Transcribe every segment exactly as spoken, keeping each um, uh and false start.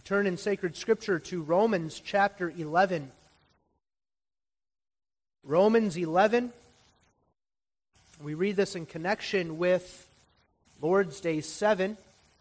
We turn in sacred scripture to Romans chapter eleven. Romans eleven. We read this in connection with Lord's Day seven.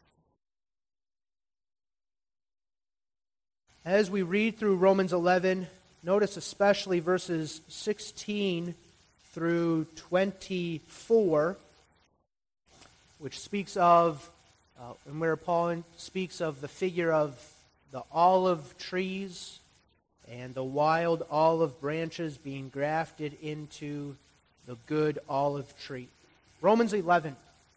As we read through Romans eleven, notice especially verses sixteen through twenty-four, which speaks of, uh, and where Paul speaks of the figure of the olive trees and the wild olive branches being grafted into the good olive tree. Romans eleven.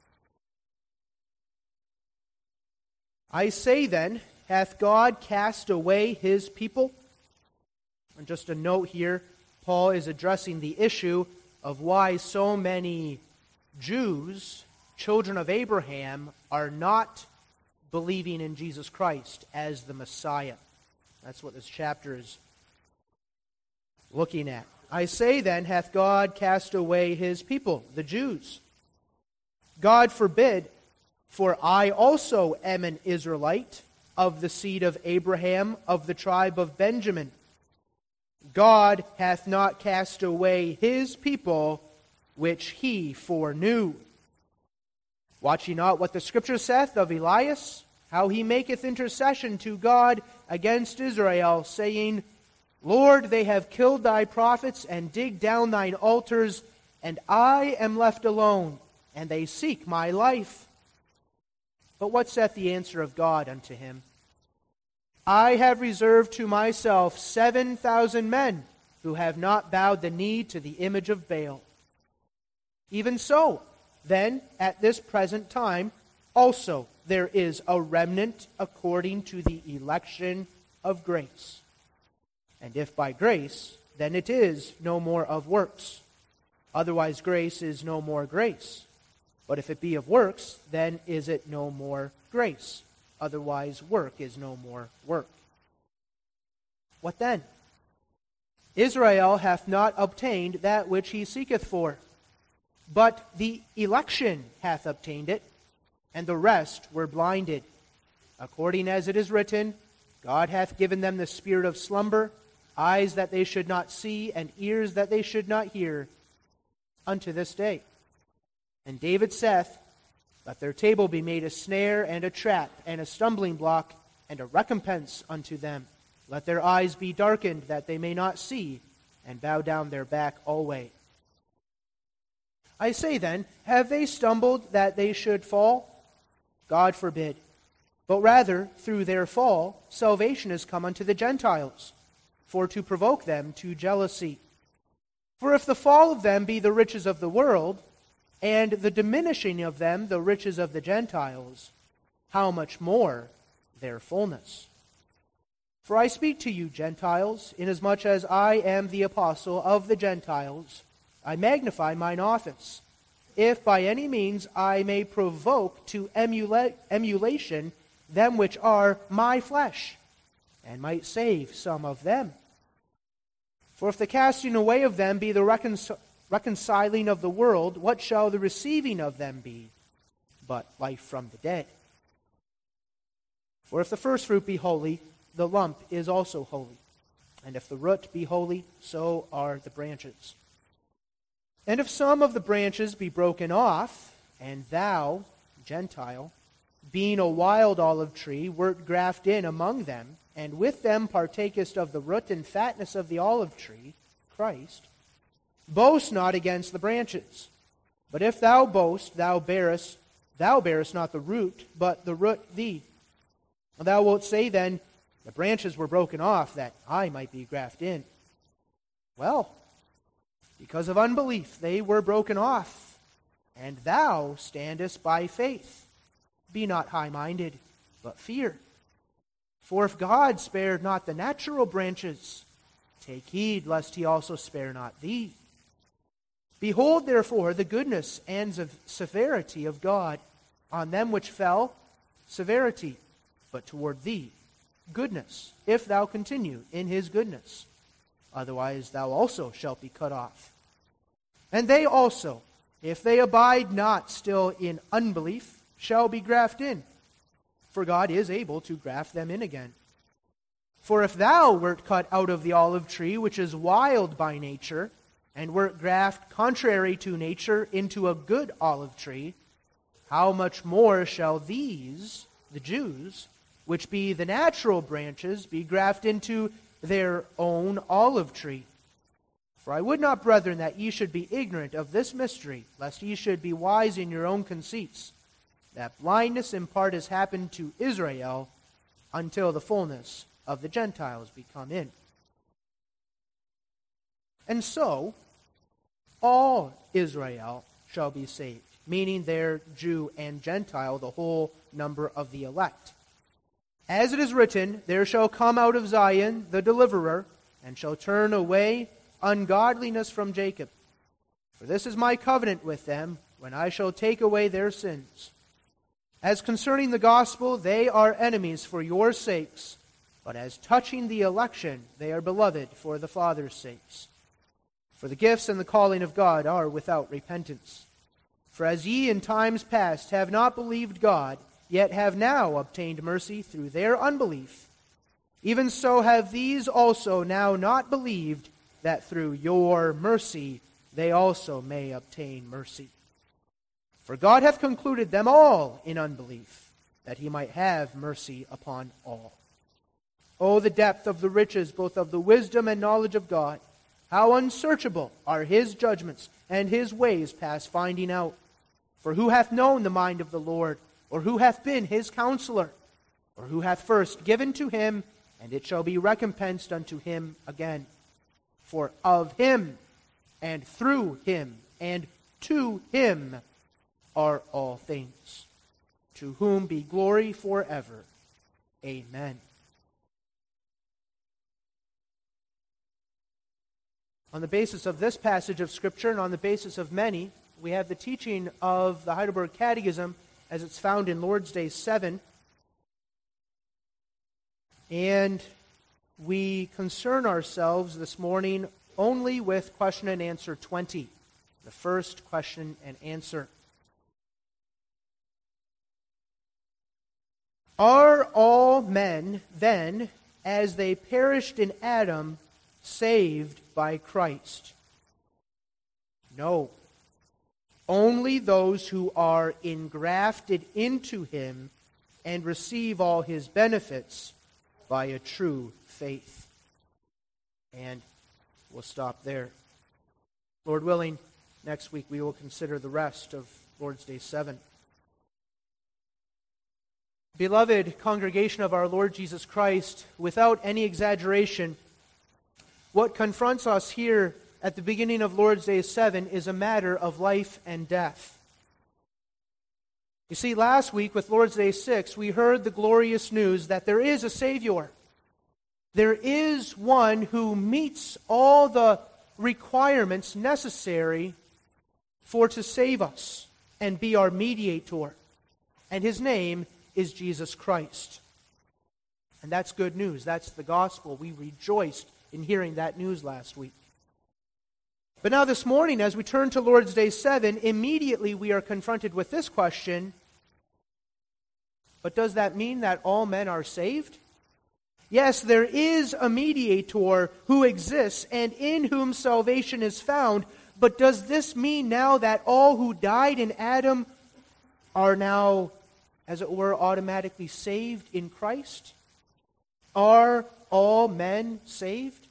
I say then, hath God cast away his people? And just a note here, Paul is addressing the issue of why so many Jews, children of Abraham, are not believing in Jesus Christ as the Messiah. That's what this chapter is looking at. I say then, hath God cast away his people, the Jews? God forbid, for I also am an Israelite, of the seed of Abraham, of the tribe of Benjamin. God hath not cast away his people, which he foreknew. Watch ye not what the Scripture saith of Elias, how he maketh intercession to God against Israel, saying, Lord, they have killed thy prophets, and digged down thine altars, and I am left alone, and they seek my life. But what saith the answer of God unto him? I have reserved to myself seven thousand men, who have not bowed the knee to the image of Baal. Even so, then, at this present time, also there is a remnant according to the election of grace. And if by grace, then it is no more of works. Otherwise grace is no more grace. But if it be of works, then is it no more grace. Otherwise work is no more work. What then? Israel hath not obtained that which he seeketh for, but the election hath obtained it, and the rest were blinded. According as it is written, God hath given them the spirit of slumber, eyes that they should not see, and ears that they should not hear, unto this day. And David saith, Let their table be made a snare and a trap and a stumbling block and a recompense unto them. Let their eyes be darkened that they may not see, and bow down their back alway. I say then, have they stumbled that they should fall? God forbid. But rather, through their fall, salvation is come unto the Gentiles, for to provoke them to jealousy. For if the fall of them be the riches of the world, and the diminishing of them the riches of the Gentiles, how much more their fullness? For I speak to you, Gentiles, inasmuch as I am the apostle of the Gentiles, I magnify mine office, if by any means I may provoke to emula- emulation them which are my flesh, and might save some of them. For if the casting away of them be the reconcil- reconciling of the world, what shall the receiving of them be, but life from the dead? For if the first fruit be holy, the lump is also holy. And if the root be holy, so are the branches. And if some of the branches be broken off, and thou, Gentile, being a wild olive tree, wert grafted in among them, and with them partakest of the root and fatness of the olive tree, Christ, boast not against the branches. But if thou boast, thou bearest, thou bearest not the root, but the root thee. And thou wilt say then, the branches were broken off, that I might be grafted in. Well, because of unbelief they were broken off, and thou standest by faith. Be not high-minded, but fear. For if God spared not the natural branches, take heed lest he also spare not thee. Behold, therefore, the goodness and severity of God. On them which fell, severity, but toward thee, goodness, if thou continue in his goodness. Otherwise thou also shalt be cut off. And they also, if they abide not still in unbelief, shall be grafted in. for God is able to graft them in again. For if thou wert cut out of the olive tree, which is wild by nature, and wert grafted contrary to nature into a good olive tree, how much more shall these, the Jews, which be the natural branches, be grafted into their own olive tree? For I would not, brethren, that ye should be ignorant of this mystery, lest ye should be wise in your own conceits, that blindness in part has happened to Israel until the fullness of the Gentiles be come in. And so, all Israel shall be saved, meaning their Jew and Gentile, the whole number of the elect. As it is written, there shall come out of Zion the deliverer, and shall turn away ungodliness from Jacob. For this is my covenant with them, when I shall take away their sins. As concerning the gospel, they are enemies for your sakes, but as touching the election, they are beloved for the Father's sakes. For the gifts and the calling of God are without repentance. For as ye in times past have not believed God, yet have now obtained mercy through their unbelief, even so have these also now not believed, that through your mercy they also may obtain mercy. For God hath concluded them all in unbelief, that he might have mercy upon all. O the depth of the riches, both of the wisdom and knowledge of God! How unsearchable are his judgments, and his ways past finding out! For who hath known the mind of the Lord, or who hath been his counselor? Or who hath first given to him, and it shall be recompensed unto him again? For of him, and through him, and to him are all things, to whom be glory forever. Amen. On the basis of this passage of Scripture, and on the basis of many, we have the teaching of the Heidelberg Catechism as it's found in Lord's Day seven. And we concern ourselves this morning only with question and answer twenty, the first question and answer. Are all men, then, as they perished in Adam, saved by Christ? No. Only those who are engrafted into him and receive all his benefits by a true faith. And we'll stop there. Lord willing, next week we will consider the rest of Lord's Day seven. Beloved congregation of our Lord Jesus Christ, without any exaggeration, what confronts us here at the beginning of Lord's Day seven is a matter of life and death. You see, last week with Lord's Day six, we heard the glorious news that there is a Savior. There is one who meets all the requirements necessary for to save us and be our mediator. And his name is Jesus Christ. And that's good news. That's the gospel. We rejoiced in hearing that news last week. But now this morning, as we turn to Lord's Day seven, immediately we are confronted with this question. But does that mean that all men are saved? Yes, there is a mediator who exists and in whom salvation is found. But does this mean now that all who died in Adam are now, as it were, automatically saved in Christ? Are all men saved?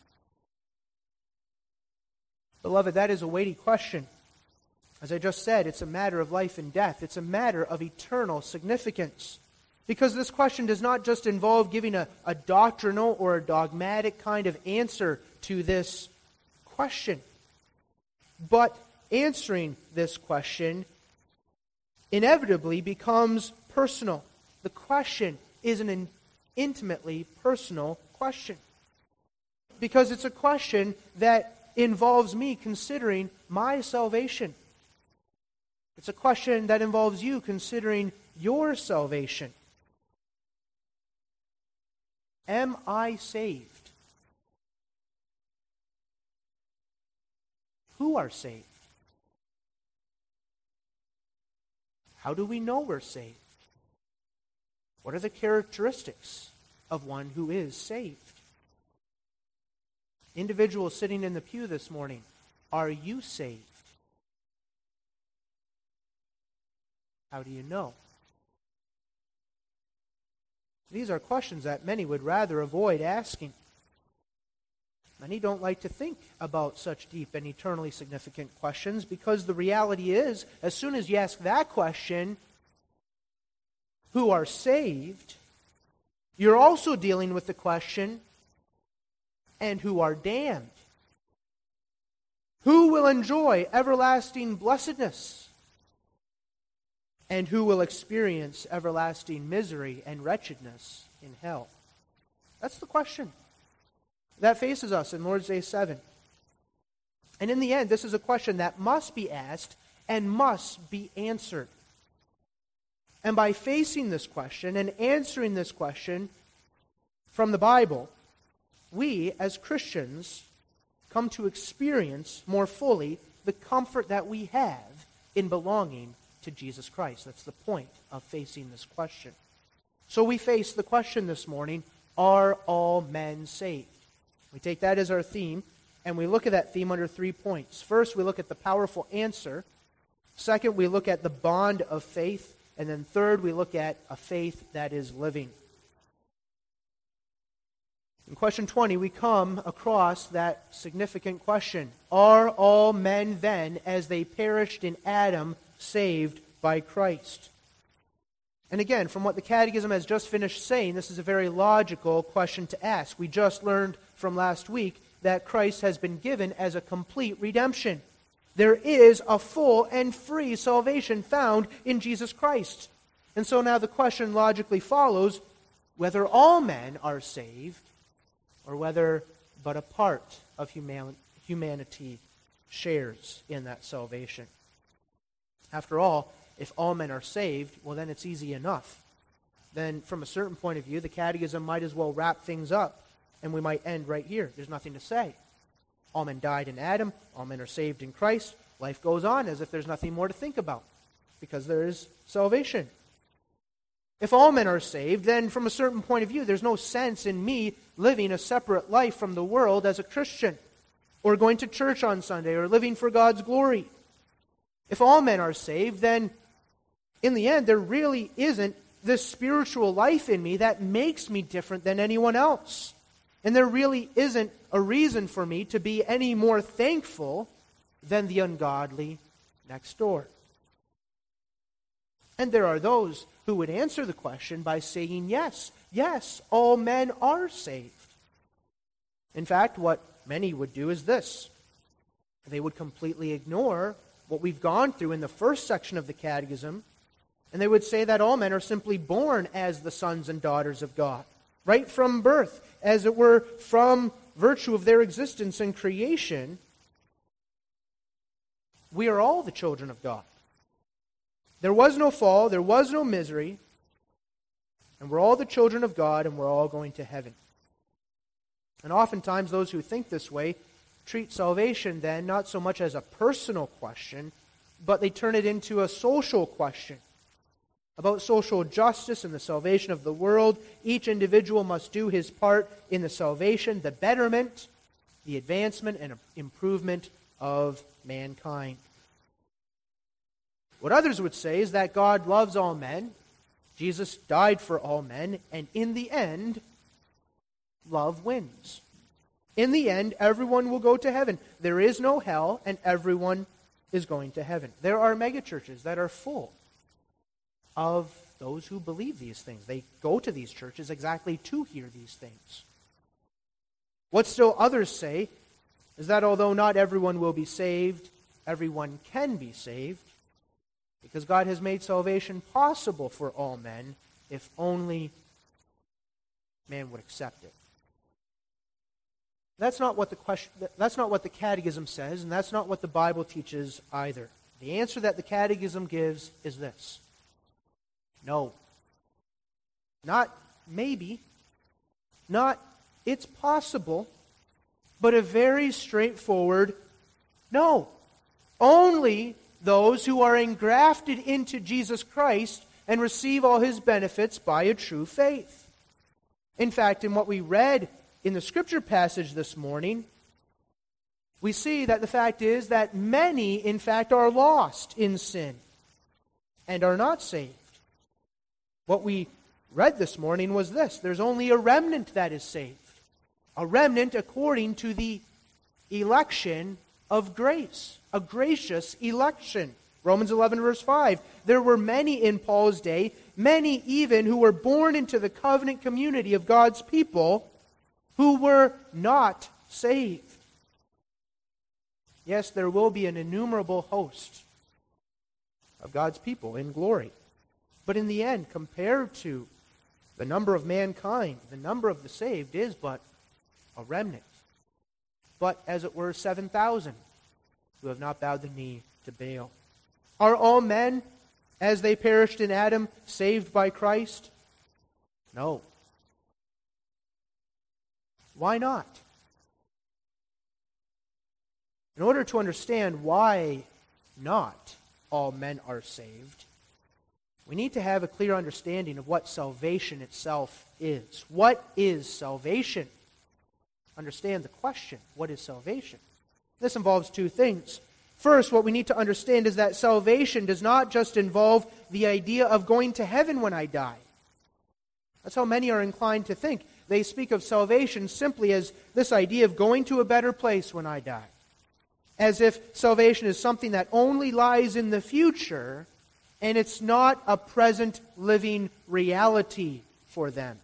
Beloved, that is a weighty question. As I just said, it's a matter of life and death. It's a matter of eternal significance. Because this question does not just involve giving a, a doctrinal or a dogmatic kind of answer to this question. But answering this question inevitably becomes personal. The question is an intimately personal question. Because it's a question that involves me considering my salvation. It's a question that involves you considering your salvation. Am I saved? Who are saved? How do we know we're saved? What are the characteristics of one who is saved? Individuals sitting in the pew this morning, are you saved? How do you know? These are questions that many would rather avoid asking. Many don't like to think about such deep and eternally significant questions because the reality is, as soon as you ask that question, who are saved, you're also dealing with the question, and who are damned? Who will enjoy everlasting blessedness? And who will experience everlasting misery and wretchedness in hell? That's the question that faces us in Lord's Day seven. And in the end, this is a question that must be asked and must be answered. And by facing this question and answering this question from the Bible, we as Christians come to experience more fully the comfort that we have in belonging to Jesus Christ. That's the point of facing this question. So we face the question this morning, are all men saved? We take that as our theme, and we look at that theme under three points. First, we look at the powerful answer. Second, we look at the bond of faith. And then third, we look at a faith that is living. In question twenty, we come across that significant question. Are all men then, as they perished in Adam, saved by Christ? And again, from what the Catechism has just finished saying, this is a very logical question to ask. We just learned from last week that Christ has been given as a complete redemption. There is a full and free salvation found in Jesus Christ. And so now the question logically follows whether all men are saved or whether but a part of human, humanity shares in that salvation. After all, if all men are saved, well then it's easy enough. Then from a certain point of view, the Catechism might as well wrap things up and we might end right here. There's nothing to say. All men died in Adam. All men are saved in Christ. Life goes on as if there's nothing more to think about because there is salvation. If all men are saved, then from a certain point of view, there's no sense in me living a separate life from the world as a Christian or going to church on Sunday or living for God's glory. If all men are saved, then in the end, there really isn't this spiritual life in me that makes me different than anyone else. And there really isn't a reason for me to be any more thankful than the ungodly next door. And there are those who would answer the question by saying, yes, yes, all men are saved. In fact, what many would do is this. They would completely ignore what we've gone through in the first section of the Catechism, and they would say that all men are simply born as the sons and daughters of God, right from birth, as it were, from virtue of their existence in creation. We are all the children of God. There was no fall, there was no misery, and we're all the children of God, and we're all going to heaven. And oftentimes those who think this way treat salvation then not so much as a personal question, but they turn it into a social question. About social justice and the salvation of the world, each individual must do his part in the salvation, the betterment, the advancement, and improvement of mankind. What others would say is that God loves all men, Jesus died for all men, and in the end, love wins. In the end, everyone will go to heaven. There is no hell, and everyone is going to heaven. There are megachurches that are full of those who believe these things. They go to these churches exactly to hear these things. What still others say is that although not everyone will be saved, everyone can be saved because God has made salvation possible for all men if only man would accept it. That's not what the question, that's not what the Catechism says, and that's not what the Bible teaches either. The answer that the Catechism gives is this. No. Not maybe. Not it's possible. But a very straightforward no. Only those who are engrafted into Jesus Christ and receive all his benefits by a true faith. In fact, in what we read in the scripture passage this morning, we see that the fact is that many, in fact, are lost in sin and are not saved. What we read this morning was this: there's only a remnant that is saved. A remnant according to the election of grace, a gracious election. Romans eleven verse five, there were many in Paul's day, many even who were born into the covenant community of God's people, who were not saved. Yes, there will be an innumerable host of God's people in glory. But in the end, compared to the number of mankind, the number of the saved is but a remnant. But, as it were, seven thousand who have not bowed the knee to Baal. Are all men, as they perished in Adam, saved by Christ? No. Why not? In order to understand why not all men are saved, we need to have a clear understanding of what salvation itself is. What is salvation? Understand the question, what is salvation? This involves two things. First, what we need to understand is that salvation does not just involve the idea of going to heaven when I die. That's how many are inclined to think. They speak of salvation simply as this idea of going to a better place when I die. As if salvation is something that only lies in the future, and it's not a present living reality for them.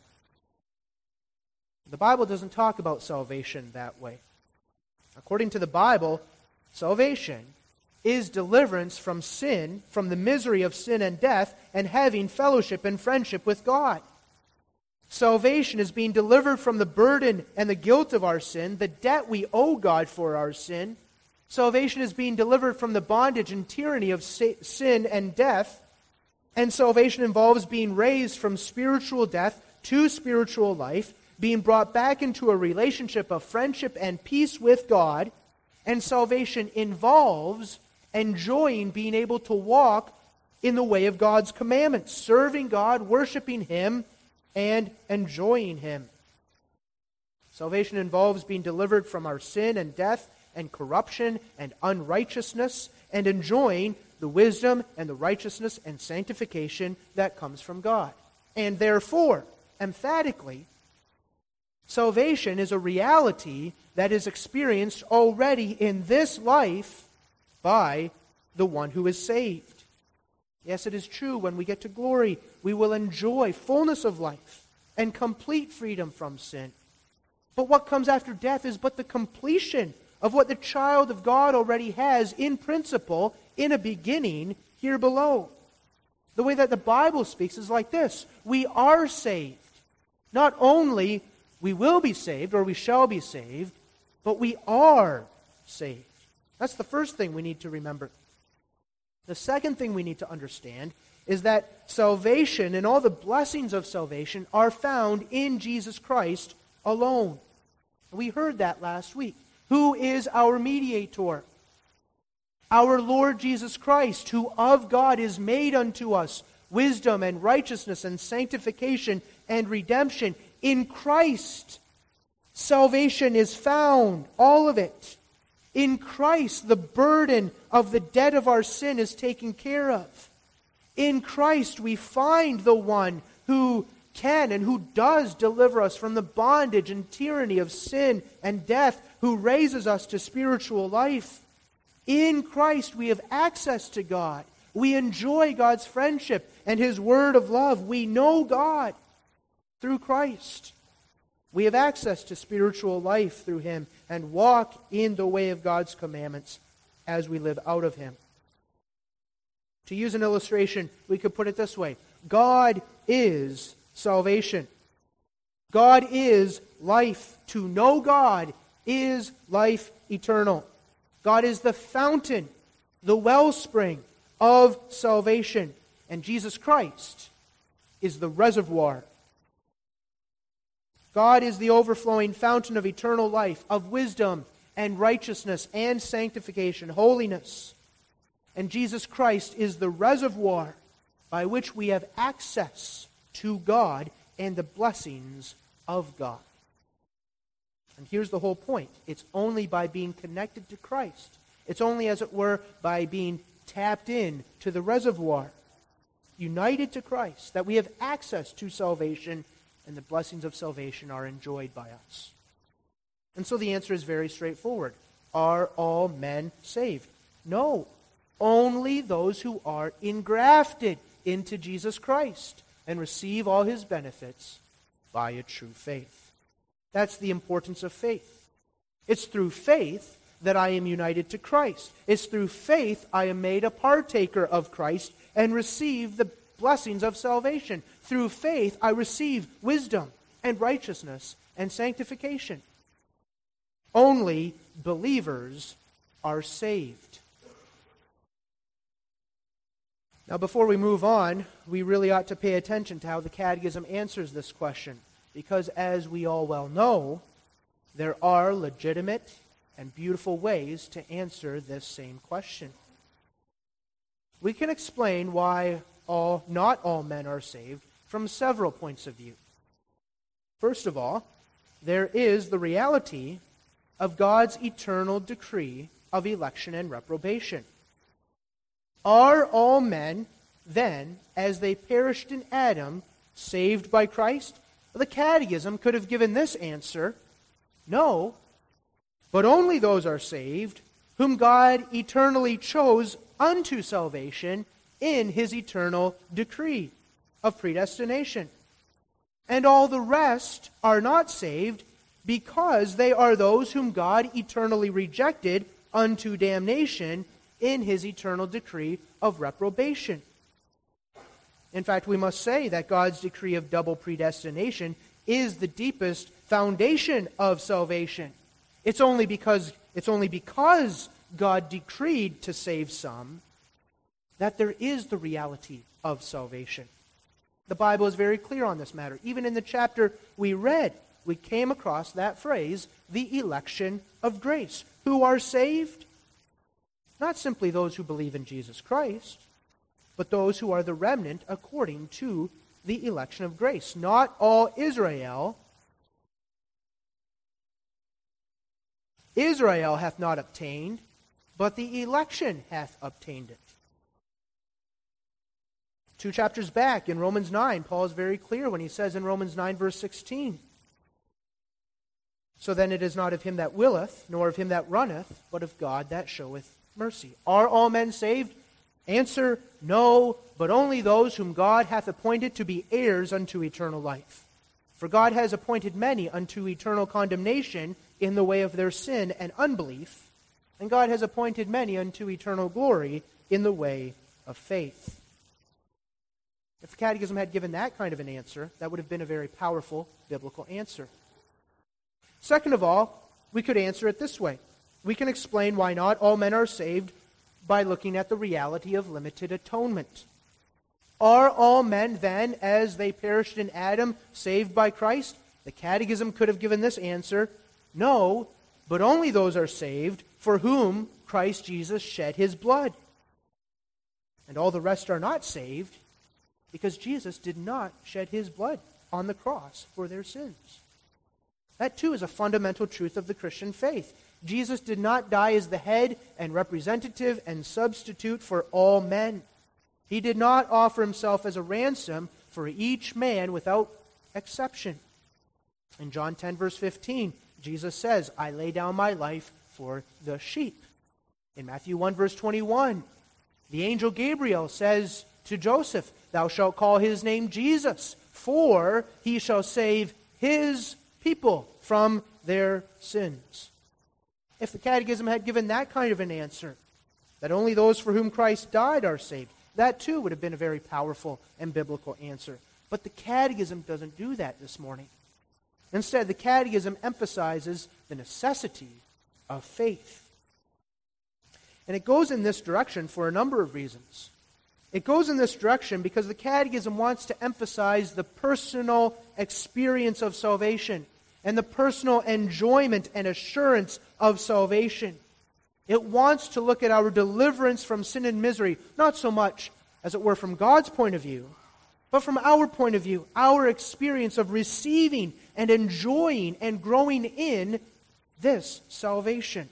The Bible doesn't talk about salvation that way. According to the Bible, salvation is deliverance from sin, from the misery of sin and death, and having fellowship and friendship with God. Salvation is being delivered from the burden and the guilt of our sin, the debt we owe God for our sin. Salvation is being delivered from the bondage and tyranny of sin and death. And salvation involves being raised from spiritual death to spiritual life, being brought back into a relationship of friendship and peace with God. And salvation involves enjoying being able to walk in the way of God's commandments, serving God, worshiping Him, and enjoying Him. Salvation involves being delivered from our sin and death and corruption and unrighteousness, and enjoying the wisdom and the righteousness and sanctification that comes from God. And therefore, emphatically, salvation is a reality that is experienced already in this life by the one who is saved. Yes, it is true, when we get to glory, we will enjoy fullness of life and complete freedom from sin. But what comes after death is but the completion of what the child of God already has in principle, in a beginning, here below. The way that the Bible speaks is like this: we are saved. Not only we will be saved, or we shall be saved, but we are saved. That's the first thing we need to remember. The second thing we need to understand is that salvation and all the blessings of salvation are found in Jesus Christ alone. We heard that last week. Who is our mediator? Our Lord Jesus Christ, who of God is made unto us wisdom and righteousness and sanctification and redemption. In Christ, salvation is found, all of it. In Christ, the burden of the debt of our sin is taken care of. In Christ, we find the one who can and who does deliver us from the bondage and tyranny of sin and death, who raises us to spiritual life. In Christ, we have access to God. We enjoy God's friendship and His word of love. We know God through Christ. We have access to spiritual life through Him and walk in the way of God's commandments as we live out of Him. To use an illustration, we could put it this way: God is salvation. God is life. To know God is life eternal. God is the fountain, the wellspring of salvation. And Jesus Christ is the reservoir. God is the overflowing fountain of eternal life, of wisdom and righteousness and sanctification, holiness. And Jesus Christ is the reservoir by which we have access to God and the blessings of God. And here's the whole point. It's only by being connected to Christ. It's only, as it were, by being tapped in to the reservoir, united to Christ, that we have access to salvation, and the blessings of salvation are enjoyed by us. And so the answer is very straightforward. Are all men saved? No. Only those who are engrafted into Jesus Christ and receive all his benefits by a true faith. That's the importance of faith. It's through faith that I am united to Christ. It's through faith I am made a partaker of Christ and receive the blessings of salvation. Through faith I receive wisdom and righteousness and sanctification. Only believers are saved. Now, before we move on, we really ought to pay attention to how the Catechism answers this question, because as we all well know, there are legitimate and beautiful ways to answer this same question. We can explain why all, not all men are saved from several points of view. First of all, there is the reality of God's eternal decree of election and reprobation. Are all men, then, as they perished in Adam, saved by Christ? The Catechism could have given this answer: no, but only those are saved whom God eternally chose unto salvation in his eternal decree of predestination. And all the rest are not saved because they are those whom God eternally rejected unto damnation in his eternal decree of reprobation. In fact, we must say that God's decree of double predestination is the deepest foundation of salvation. It's only because, it's only because God decreed to save some that there is the reality of salvation. The Bible is very clear on this matter. Even in the chapter we read, we came across that phrase, the election of grace. Who are saved? Not simply those who believe in Jesus Christ, but those who are the remnant according to the election of grace. Not all Israel. Israel hath not obtained, but the election hath obtained it. Two chapters back in Romans nine, Paul is very clear when he says in Romans nine, verse sixteen, so then it is not of him that willeth, nor of him that runneth, but of God that showeth mercy. Are all men saved? Answer, no, but only those whom God hath appointed to be heirs unto eternal life. For God has appointed many unto eternal condemnation in the way of their sin and unbelief, and God has appointed many unto eternal glory in the way of faith. If the Catechism had given that kind of an answer, that would have been a very powerful biblical answer. Second of all, we could answer it this way. We can explain why not all men are saved by looking at the reality of limited atonement. Are all men then, as they perished in Adam, saved by Christ? The Catechism could have given this answer: no, but only those are saved for whom Christ Jesus shed his blood. And all the rest are not saved because Jesus did not shed his blood on the cross for their sins. That too is a fundamental truth of the Christian faith. Jesus did not die as the head and representative and substitute for all men. He did not offer himself as a ransom for each man without exception. In John ten, verse fifteen, Jesus says, I lay down my life for the sheep. In Matthew one, verse twenty-one, the angel Gabriel says to Joseph, thou shalt call his name Jesus, for he shall save his people from their sins. If the Catechism had given that kind of an answer, that only those for whom Christ died are saved, that too would have been a very powerful and biblical answer. But the Catechism doesn't do that this morning. Instead, the Catechism emphasizes the necessity of faith. And it goes in this direction for a number of reasons. It goes in this direction because the Catechism wants to emphasize the personal experience of salvation and the personal enjoyment and assurance of salvation. It wants to look at our deliverance from sin and misery, not so much as it were, from God's point of view, but from our point of view, our experience of receiving and enjoying and growing in this salvation.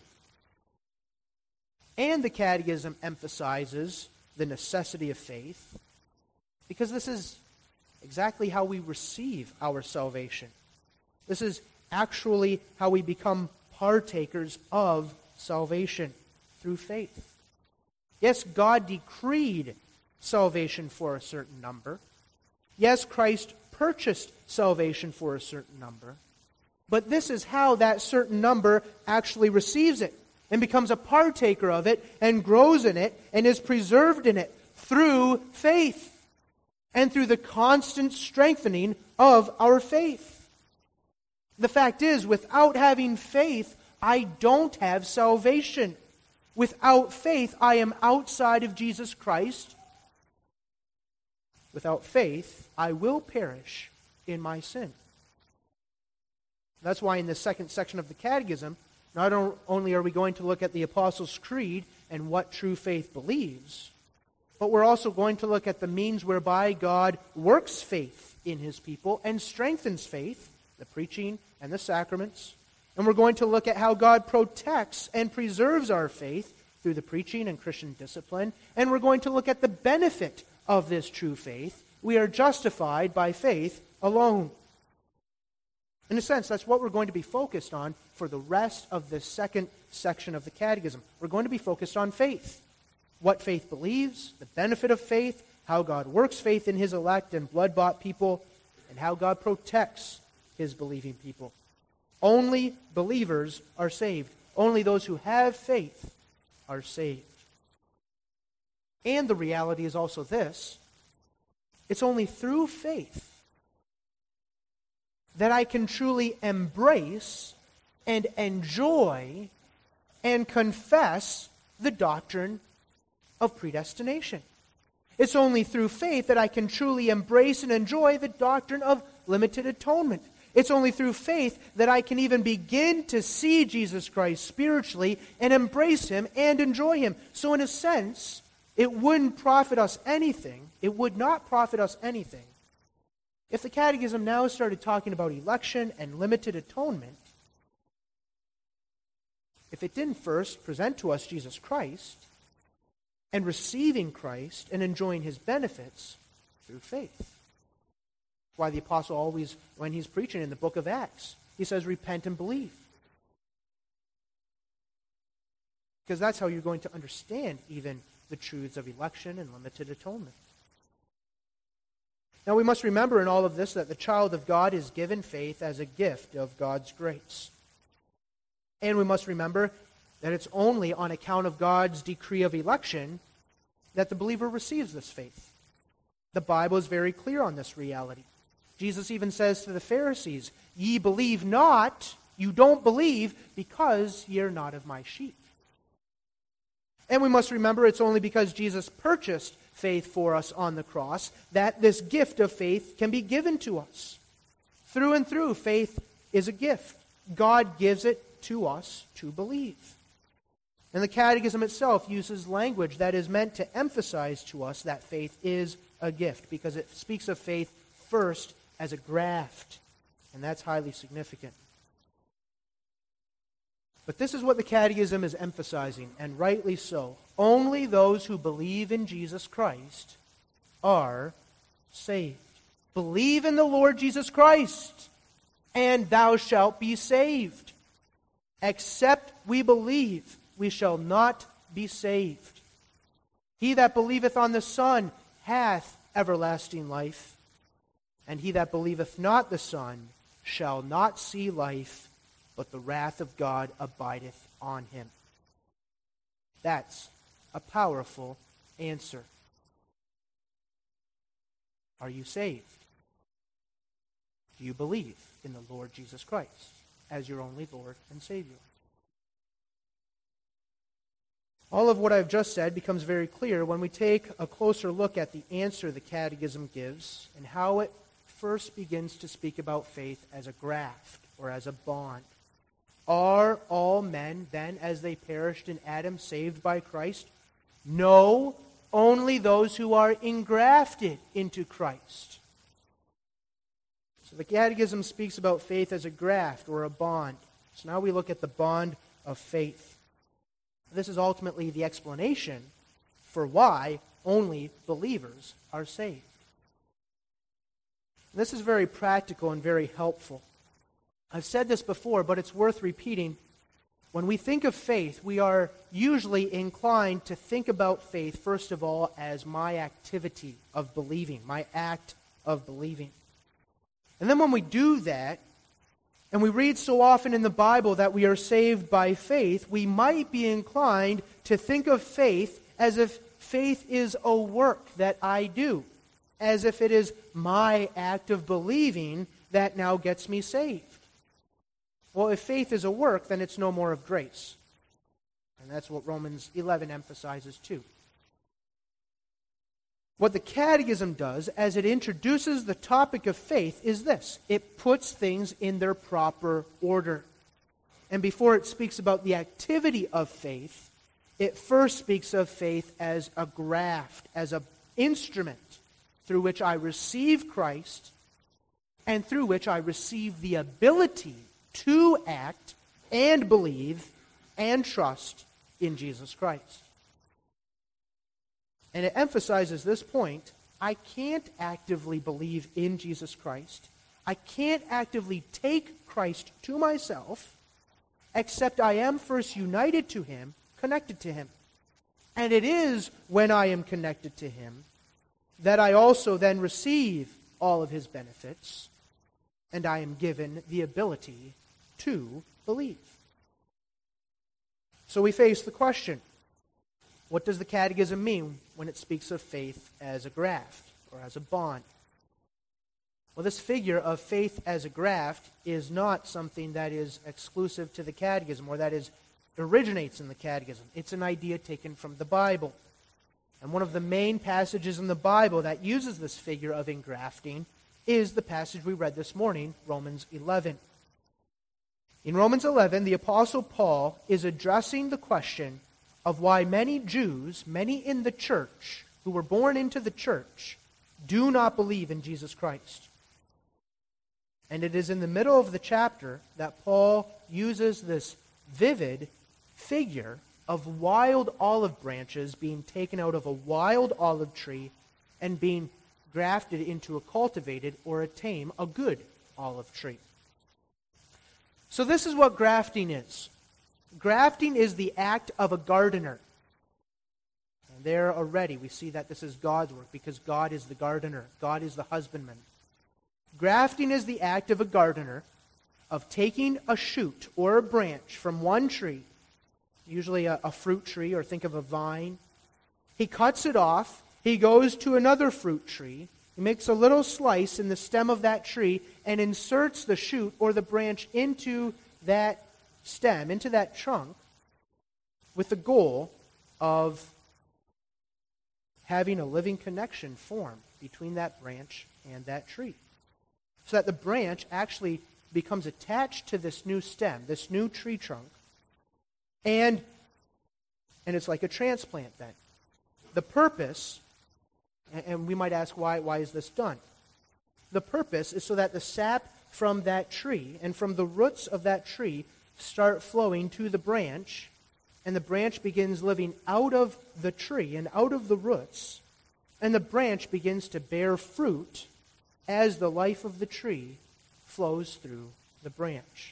And the Catechism emphasizes the necessity of faith, because this is exactly how we receive our salvation. This is actually how we become partakers of salvation, through faith. Yes, God decreed salvation for a certain number. Yes, Christ purchased salvation for a certain number. But this is how that certain number actually receives it and becomes a partaker of it and grows in it and is preserved in it through faith and through the constant strengthening of our faith. The fact is, without having faith, I don't have salvation. Without faith, I am outside of Jesus Christ. Without faith, I will perish in my sin. That's why in the second section of the Catechism, not only are we going to look at the Apostles' Creed and what true faith believes, but we're also going to look at the means whereby God works faith in His people and strengthens faith, the preaching and the sacraments. And we're going to look at how God protects and preserves our faith through the preaching and Christian discipline. And we're going to look at the benefit of this true faith. We are justified by faith alone. In a sense, that's what we're going to be focused on for the rest of this second section of the Catechism. We're going to be focused on faith. What faith believes, the benefit of faith, how God works faith in His elect and blood-bought people, and how God protects His believing people. Only believers are saved. Only those who have faith are saved. And the reality is also this: it's only through faith that I can truly embrace and enjoy and confess the doctrine of predestination. It's only through faith that I can truly embrace and enjoy the doctrine of limited atonement. It's only through faith that I can even begin to see Jesus Christ spiritually and embrace Him and enjoy Him. So in a sense, it wouldn't profit us anything. It would not profit us anything if the Catechism now started talking about election and limited atonement, if it didn't first present to us Jesus Christ and receiving Christ and enjoying His benefits through faith. Why the apostle always, when he's preaching in the book of Acts, he says, repent and believe. Because that's how you're going to understand even the truths of election and limited atonement. Now we must remember in all of this that the child of God is given faith as a gift of God's grace. And we must remember that it's only on account of God's decree of election that the believer receives this faith. The Bible is very clear on this reality. Jesus even says to the Pharisees, ye believe not, you don't believe, because ye are not of my sheep. And we must remember it's only because Jesus purchased faith for us on the cross that this gift of faith can be given to us. Through and through, faith is a gift. God gives it to us to believe. And the Catechism itself uses language that is meant to emphasize to us that faith is a gift, because it speaks of faith first as a graft, and that's highly significant. But this is what the Catechism is emphasizing, and rightly so. Only those who believe in Jesus Christ are saved. Believe in the Lord Jesus Christ, and thou shalt be saved. Except we believe, we shall not be saved. He that believeth on the Son hath everlasting life, and he that believeth not the Son shall not see life, but the wrath of God abideth on him. That's a powerful answer. Are you saved? Do you believe in the Lord Jesus Christ as your only Lord and Savior? All of what I've just said becomes very clear when we take a closer look at the answer the Catechism gives and how it first begins to speak about faith as a graft or as a bond. Are all men then, as they perished in Adam, saved by Christ? No, only those who are engrafted into Christ. So the Catechism speaks about faith as a graft or a bond. So now we look at the bond of faith. This is ultimately the explanation for why only believers are saved. This is very practical and very helpful. I've said this before, but it's worth repeating. When we think of faith, we are usually inclined to think about faith, first of all, as my activity of believing, my act of believing. And then when we do that, and we read so often in the Bible that we are saved by faith, we might be inclined to think of faith as if faith is a work that I do, as if it is my act of believing that now gets me saved. Well, if faith is a work, then it's no more of grace. And that's what Romans eleven emphasizes too. What the Catechism does, as it introduces the topic of faith, is this. It puts things in their proper order. And before it speaks about the activity of faith, it first speaks of faith as a graft, as an instrument through which I receive Christ and through which I receive the ability to act and believe and trust in Jesus Christ. And it emphasizes this point. I can't actively believe in Jesus Christ. I can't actively take Christ to myself, except I am first united to Him, connected to Him. And it is when I am connected to Him that I also then receive all of His benefits, and I am given the ability to believe. So we face the question, what does the Catechism mean when it speaks of faith as a graft or as a bond? Well, this figure of faith as a graft is not something that is exclusive to the Catechism or that is originates in the Catechism. It's an idea taken from the Bible. And one of the main passages in the Bible that uses this figure of engrafting is the passage we read this morning, Romans eleven. In Romans eleven, the Apostle Paul is addressing the question of why many Jews, many in the church, who were born into the church, do not believe in Jesus Christ. And it is in the middle of the chapter that Paul uses this vivid figure of wild olive branches being taken out of a wild olive tree and being grafted into a cultivated or a tame, a good olive tree. So this is what grafting is. Grafting is the act of a gardener. And there already we see that this is God's work because God is the gardener. God is the husbandman. Grafting is the act of a gardener of taking a shoot or a branch from one tree, usually a, a fruit tree, or think of a vine. He cuts it off. He goes to another fruit tree. He makes a little slice in the stem of that tree and inserts the shoot or the branch into that stem, into that trunk, with the goal of having a living connection formed between that branch and that tree. So that the branch actually becomes attached to this new stem, this new tree trunk, and, and it's like a transplant then. The purpose, and we might ask why, why is this done? The purpose is so that the sap from that tree and from the roots of that tree start flowing to the branch, and the branch begins living out of the tree and out of the roots, and the branch begins to bear fruit as the life of the tree flows through the branch.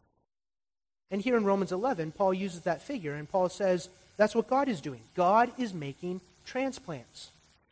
And here in Romans eleven, Paul uses that figure, and Paul says that's what God is doing. God is making transplants.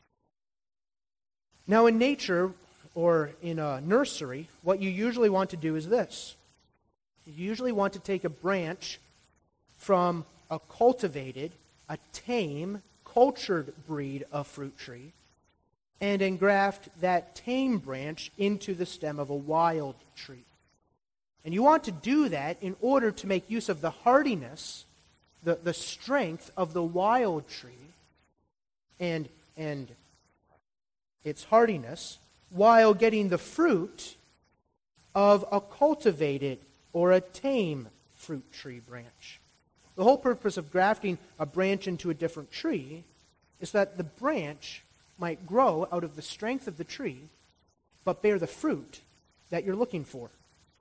Now in nature, or in a nursery, what you usually want to do is this. You usually want to take a branch from a cultivated, a tame, cultured breed of fruit tree and engraft that tame branch into the stem of a wild tree. And you want to do that in order to make use of the hardiness, the, the strength of the wild tree and, and its hardiness, while getting the fruit of a cultivated or a tame fruit tree branch. The whole purpose of grafting a branch into a different tree is that the branch might grow out of the strength of the tree, but bear the fruit that you're looking for.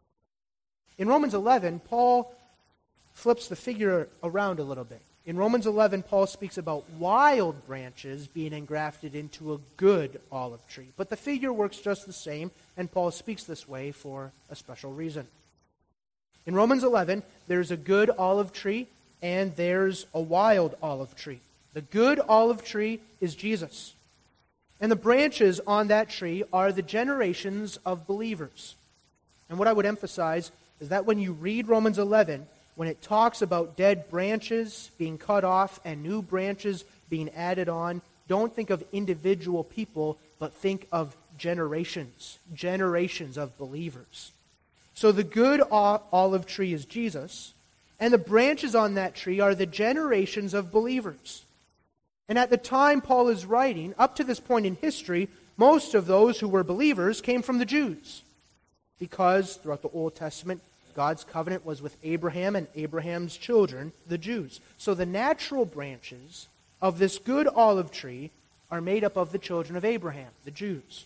In Romans eleven, Paul flips the figure around a little bit. In Romans eleven, Paul speaks about wild branches being engrafted into a good olive tree. But the figure works just the same, and Paul speaks this way for a special reason. In Romans eleven, there's a good olive tree, and there's a wild olive tree. The good olive tree is Jesus. And the branches on that tree are the generations of believers. And what I would emphasize is that when you read Romans eleven, when it talks about dead branches being cut off and new branches being added on, don't think of individual people, but think of generations, generations of believers. So the good olive tree is Jesus, and the branches on that tree are the generations of believers. And at the time Paul is writing, up to this point in history, most of those who were believers came from the Jews. Because throughout the Old Testament, God's covenant was with Abraham and Abraham's children, the Jews. So the natural branches of this good olive tree are made up of the children of Abraham, the Jews.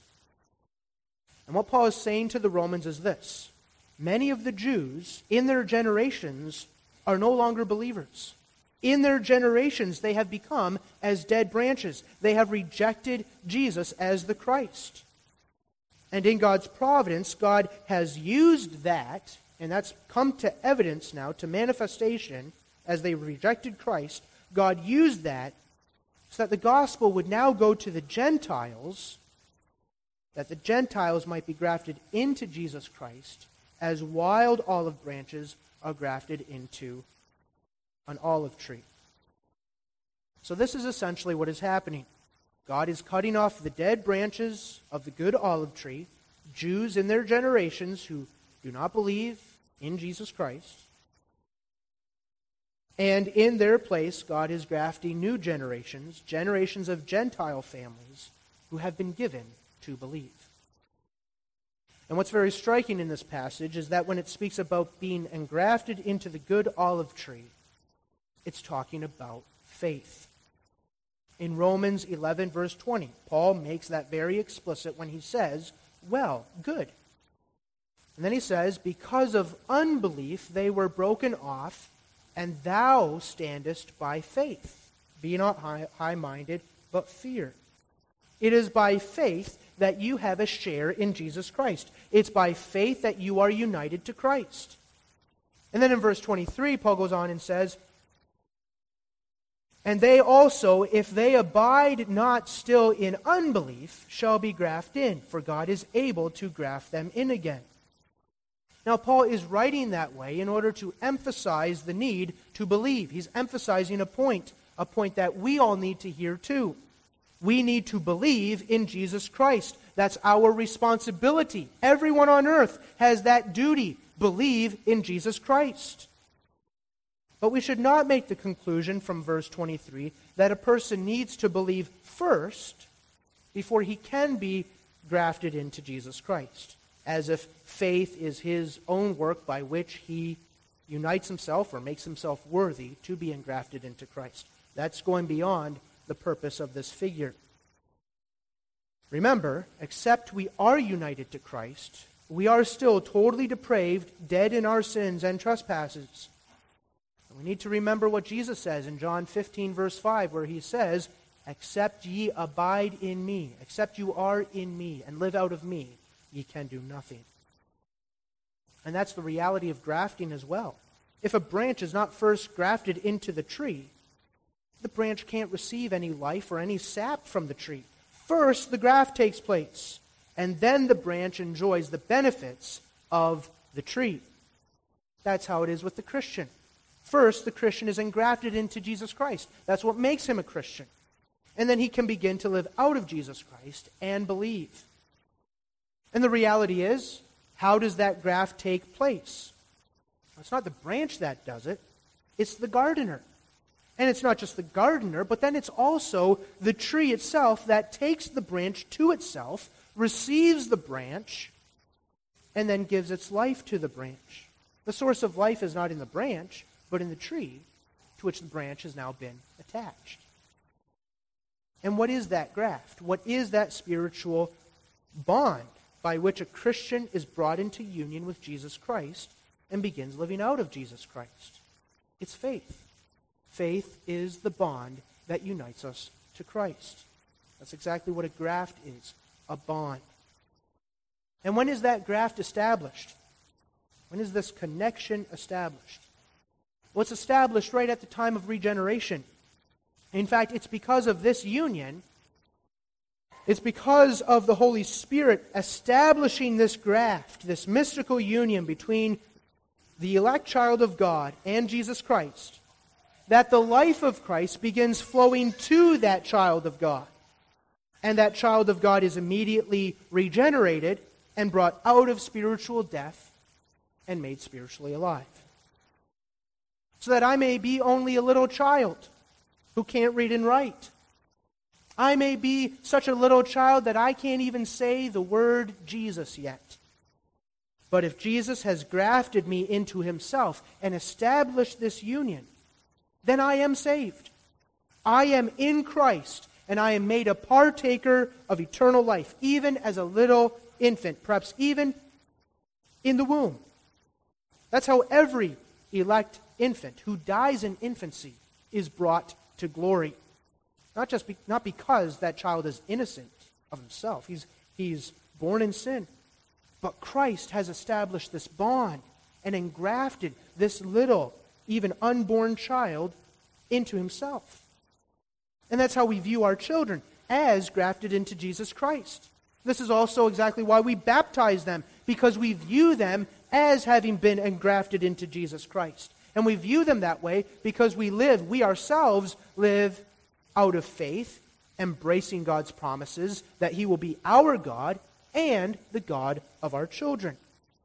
And what Paul is saying to the Romans is this: many of the Jews in their generations are no longer believers. In their generations, they have become as dead branches. They have rejected Jesus as the Christ. And in God's providence, God has used that, and that's come to evidence now, to manifestation, as they rejected Christ. God used that so that the gospel would now go to the Gentiles, that the Gentiles might be grafted into Jesus Christ, as wild olive branches are grafted into an olive tree. So this is essentially what is happening. God is cutting off the dead branches of the good olive tree, Jews in their generations who do not believe in Jesus Christ. And in their place, God is grafting new generations, generations of Gentile families who have been given to believe. And what's very striking in this passage is that when it speaks about being engrafted into the good olive tree, it's talking about faith. In Romans eleven, verse twenty, Paul makes that very explicit when he says, well, good. And then he says, because of unbelief they were broken off, and thou standest by faith. Be not high, high-minded, but fear. It is by faith that you have a share in Jesus Christ. It's by faith that you are united to Christ. And then in verse twenty-three, Paul goes on and says, and they also, if they abide not still in unbelief, shall be grafted in, for God is able to graft them in again. Now, Paul is writing that way in order to emphasize the need to believe. He's emphasizing a point, a point that we all need to hear too. We need to believe in Jesus Christ. That's our responsibility. Everyone on earth has that duty. Believe in Jesus Christ. But we should not make the conclusion from verse twenty-three that a person needs to believe first before he can be grafted into Jesus Christ, as if faith is his own work by which he unites himself or makes himself worthy to be engrafted into Christ. That's going beyond the purpose of this figure. Remember, except we are united to Christ, we are still totally depraved, dead in our sins and trespasses. We need to remember what Jesus says in John fifteen, verse five, where he says, except ye abide in me, except you are in me and live out of me, ye can do nothing. And that's the reality of grafting as well. If a branch is not first grafted into the tree, the branch can't receive any life or any sap from the tree. First, the graft takes place, and then the branch enjoys the benefits of the tree. That's how it is with the Christian. First, the Christian is engrafted into Jesus Christ. That's what makes him a Christian. And then he can begin to live out of Jesus Christ and believe. And the reality is, how does that graft take place? It's not the branch that does it. It's the gardener. And it's not just the gardener, but then it's also the tree itself that takes the branch to itself, receives the branch, and then gives its life to the branch. The source of life is not in the branch, but in the tree to which the branch has now been attached. And what is that graft? What is that spiritual bond by which a Christian is brought into union with Jesus Christ and begins living out of Jesus Christ? It's faith. Faith is the bond that unites us to Christ. That's exactly what a graft is, a bond. And when is that graft established? When is this connection established? Well, it's established right at the time of regeneration. In fact, it's because of this union, it's because of the Holy Spirit establishing this graft, this mystical union between the elect child of God and Jesus Christ, that the life of Christ begins flowing to that child of God. And that child of God is immediately regenerated and brought out of spiritual death and made spiritually alive. So that I may be only a little child who can't read and write. I may be such a little child that I can't even say the word Jesus yet. But if Jesus has grafted me into himself and established this union, then I am saved. I am in Christ, and I am made a partaker of eternal life, even as a little infant, perhaps even in the womb. That's how every elect infant who dies in infancy is brought to glory. Not just be, not because that child is innocent of himself. He's, he's born in sin. But Christ has established this bond and engrafted this little, even unborn child into himself. And that's how we view our children, as grafted into Jesus Christ. This is also exactly why we baptize them, because we view them as having been engrafted into Jesus Christ. And we view them that way because we live, we ourselves live out of faith, embracing God's promises that he will be our God and the God of our children.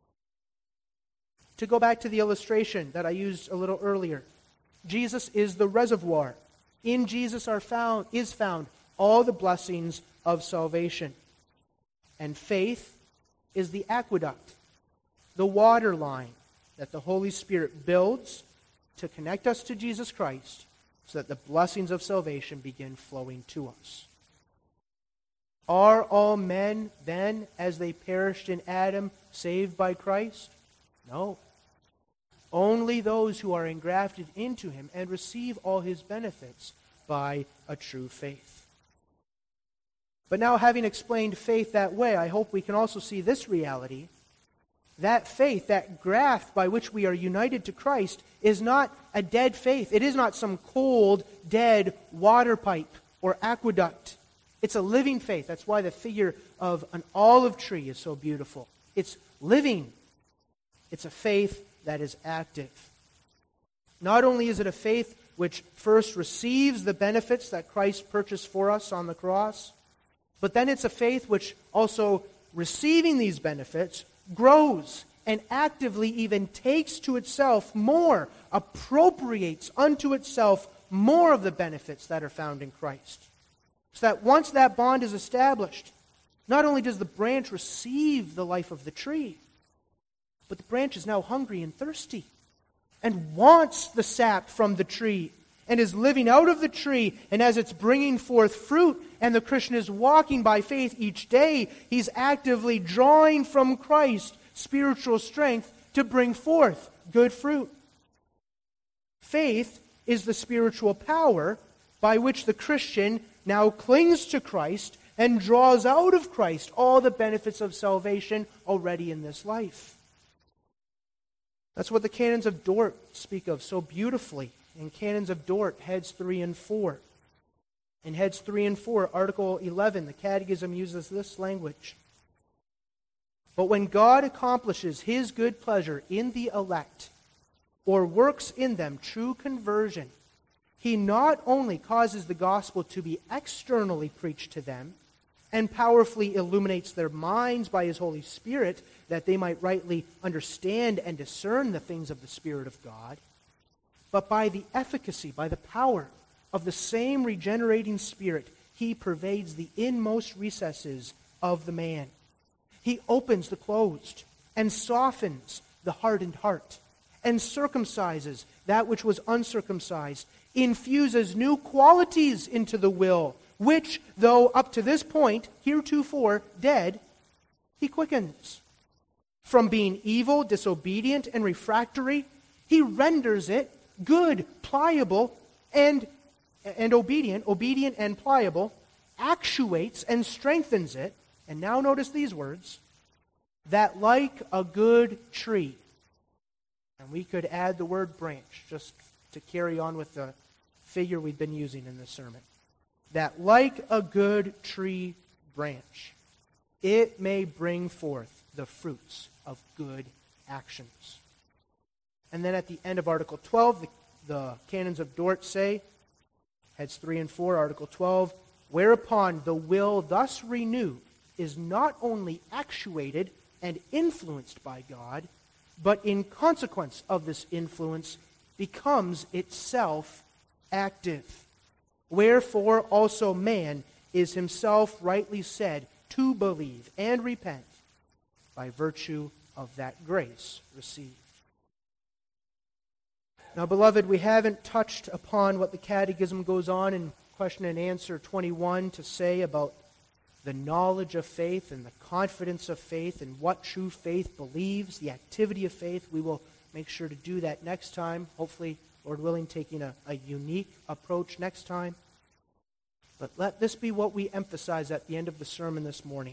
To go back to the illustration that I used a little earlier, Jesus is the reservoir. In Jesus are found is found all the blessings of salvation. And faith is the aqueduct, the water line that the Holy Spirit builds to connect us to Jesus Christ so that the blessings of salvation begin flowing to us. Are all men then, as they perished in Adam, saved by Christ? No. Only those who are engrafted into him and receive all his benefits by a true faith. But now, having explained faith that way, I hope we can also see this reality. That faith, that graft by which we are united to Christ, is not a dead faith. It is not some cold, dead water pipe or aqueduct. It's a living faith. That's why the figure of an olive tree is so beautiful. It's living. It's a faith that is active. Not only is it a faith which first receives the benefits that Christ purchased for us on the cross, but then it's a faith which also, receiving these benefits, grows and actively even takes to itself more, appropriates unto itself more of the benefits that are found in Christ. So that once that bond is established, not only does the branch receive the life of the tree, but the branch is now hungry and thirsty and wants the sap from the tree and is living out of the tree. And as it's bringing forth fruit and the Christian is walking by faith each day, he's actively drawing from Christ spiritual strength to bring forth good fruit. Faith is the spiritual power by which the Christian now clings to Christ and draws out of Christ all the benefits of salvation already in this life. That's what the canons of Dort speak of so beautifully in Canons of Dort, heads three and four. In heads three and four, article eleven, the Catechism uses this language. But when God accomplishes his good pleasure in the elect, or works in them true conversion, he not only causes the gospel to be externally preached to them, and powerfully illuminates their minds by his Holy Spirit, that they might rightly understand and discern the things of the Spirit of God, but by the efficacy, by the power of the same regenerating Spirit, he pervades the inmost recesses of the man. He opens the closed and softens the hardened heart and circumcises that which was uncircumcised, infuses new qualities into the will which, though up to this point, heretofore dead, he quickens. From being evil, disobedient, and refractory, he renders it good, pliable, and, and obedient, obedient and pliable, actuates and strengthens it. And now notice these words, that like a good tree, and we could add the word branch just to carry on with the figure we've been using in this sermon, that like a good tree branch, it may bring forth the fruits of good actions. And then at the end of Article twelve, the, the canons of Dort say, heads three and four, Article twelve, whereupon the will thus renewed is not only actuated and influenced by God, but in consequence of this influence becomes itself active. Wherefore also man is himself rightly said to believe and repent by virtue of that grace received. Now, beloved, we haven't touched upon what the Catechism goes on in question and answer twenty-one to say about the knowledge of faith and the confidence of faith and what true faith believes, the activity of faith. We will make sure to do that next time, hopefully, Lord willing, taking a, a unique approach next time. But let this be what we emphasize at the end of the sermon this morning.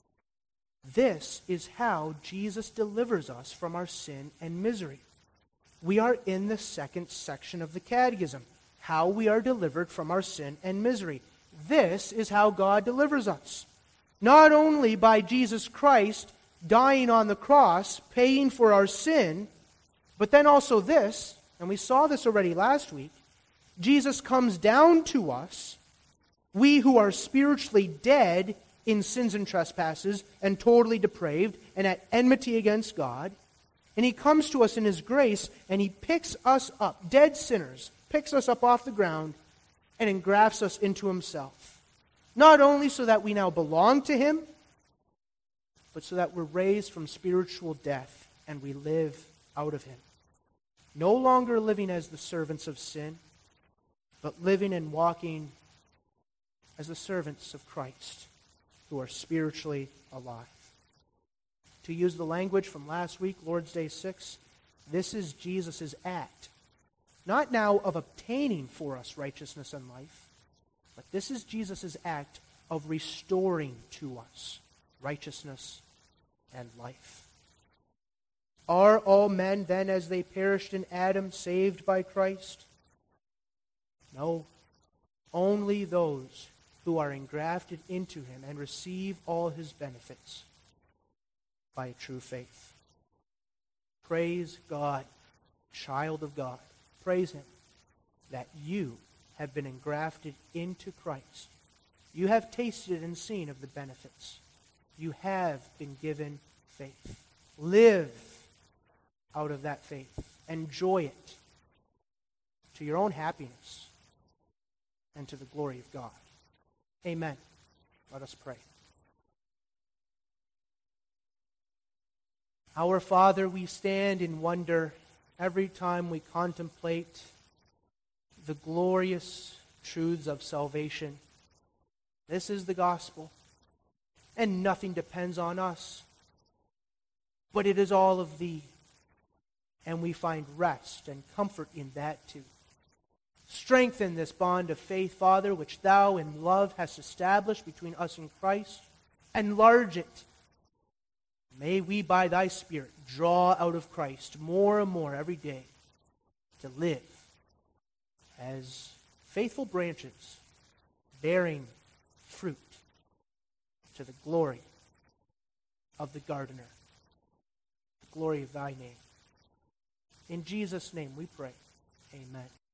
This is how Jesus delivers us from our sin and misery. We are in the second section of the Catechism, how we are delivered from our sin and misery. This is how God delivers us. Not only by Jesus Christ dying on the cross, paying for our sin, but then also this, and we saw this already last week, Jesus comes down to us, we who are spiritually dead in sins and trespasses and totally depraved and at enmity against God, and he comes to us in his grace and he picks us up, dead sinners, picks us up off the ground and engrafts us into himself. Not only so that we now belong to him, but so that we're raised from spiritual death and we live out of him. No longer living as the servants of sin, but living and walking as the servants of Christ who are spiritually alive. To use the language from last week, Lord's Day six, this is Jesus' act, not now of obtaining for us righteousness and life, but this is Jesus' act of restoring to us righteousness and life. Are all men then, as they perished in Adam, saved by Christ? No. Only those who are engrafted into him and receive all his benefits by true faith. Praise God, child of God. Praise him that you have been engrafted into Christ. You have tasted and seen of the benefits. You have been given faith. Live out of that faith. Enjoy it to your own happiness and to the glory of God. Amen. Let us pray. Our Father, we stand in wonder every time we contemplate the glorious truths of salvation. This is the gospel, and nothing depends on us, but it is all of thee, and we find rest and comfort in that too. Strengthen this bond of faith, Father, which thou in love hast established between us and Christ. Enlarge it. May we by thy Spirit draw out of Christ more and more every day to live as faithful branches bearing fruit to the glory of the gardener, the glory of thy name. In Jesus' name we pray. Amen.